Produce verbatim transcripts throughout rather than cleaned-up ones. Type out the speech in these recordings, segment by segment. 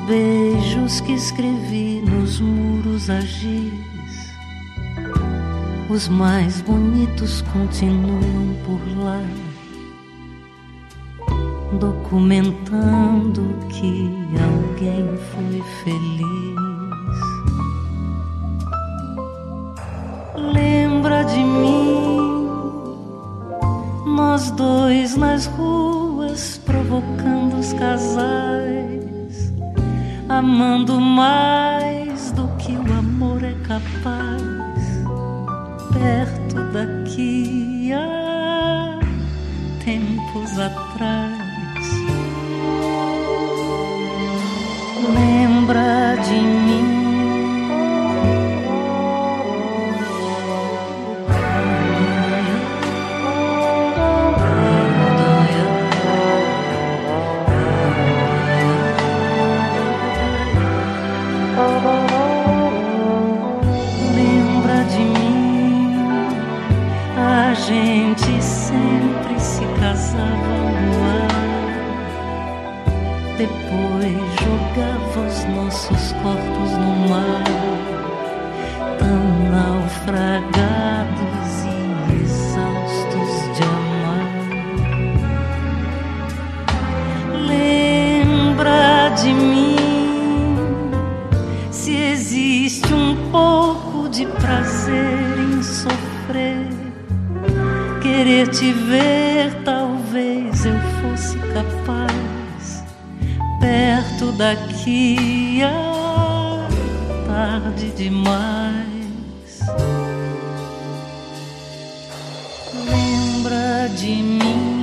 beijos que escrevi nos muros a giz, os mais bonitos continuam por lá, documentando que alguém foi feliz. Lembra de mim, nós dois nas ruas, provocando os casais, amando mais do que o amor é capaz, perto daqui há tempos atrás. Lembra de mim, lembra de mim, a gente sempre se casava no ar, depois jogava os nossos corpos no mar, tão naufragados e exaustos de amar. Lembra de mim, se existe um pouco de prazer em sofrer, querer te ver, talvez eu fosse capaz, perto daqui à tarde demais. Lembra de mim,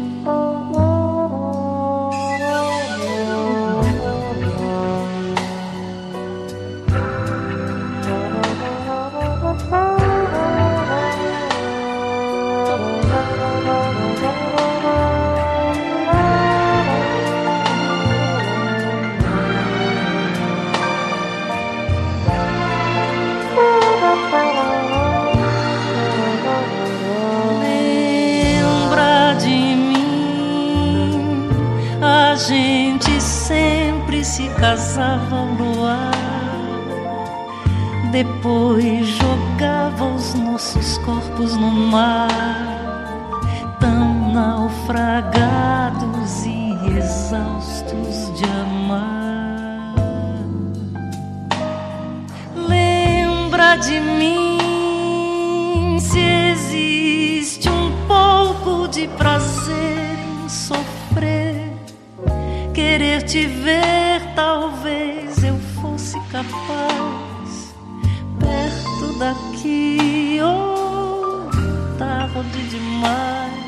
a gente sempre se casava ao luar, depois jogava os nossos corpos no mar, tão naufragados e exaustos de amar. Lembra de mim, se existe um pouco de prazer em sofrer, querer te ver, talvez eu fosse capaz, perto daqui, oh, tarde demais.